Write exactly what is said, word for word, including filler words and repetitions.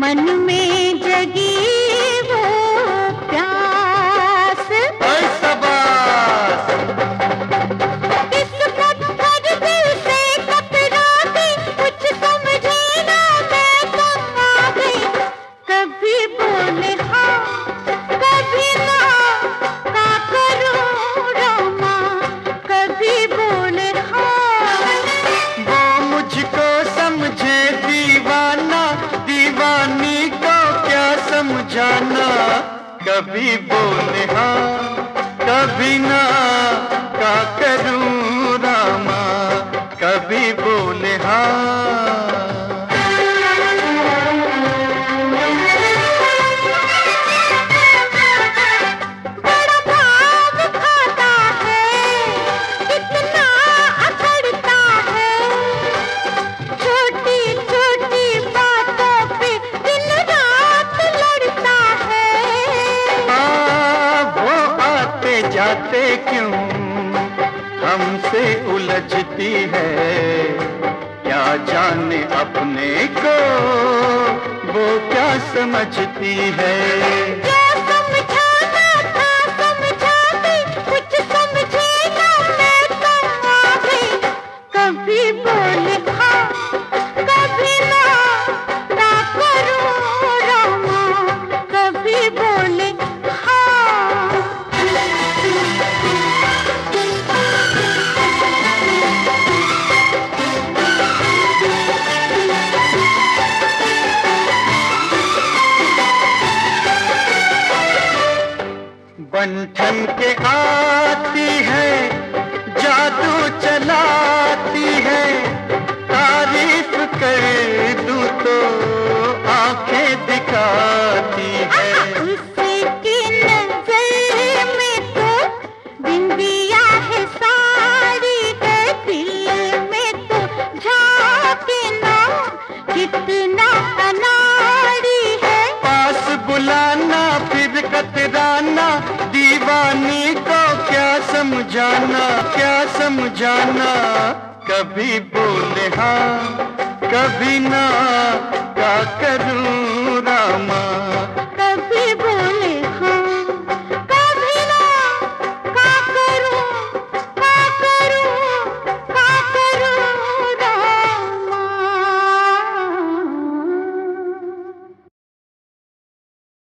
मन में जगी वो प्यास। ओए शाबाश। इस पत्थर दिल से टकरा के कुछ समझे ना मैं तो आ गई। कभी बोले हाँ कभी ना, का करूं रामा कभी बोले हाँ। वो मुझको समझे दीवाना, दीवानी को क्या समझाना। कभी बोले हाँ कभी ना, का करूं रामा कभी बोले हाँ। बड़ा भाव खाता है, कितना अकड़ता है। छोटी छोटी बातों पे दिन रात लड़ता है। हाँ, वो आते जाते क्यों हमसे उलझती है। क्या जाने अपने को वो क्या समझती है। जो समझाना था समझा गई, कुछ समझे ना मैं तो आ गई। कभी बोले हाँ कभी ना, ना करूं रामा कभी बोले हाँ। बंठन के आती है, जादू चलाती है। तारीफ कर दूं तो आंखें दिखाती है। उसकी नजर में तो बिंदिया है साड़ी है। दिल में तो झांके ना कितना अनाड़ी है। पास बुलाना फिर कतराना, दीवानी को क्या समझाना, क्या समझाना। कभी बोले हाँ कभी ना, क्या करूं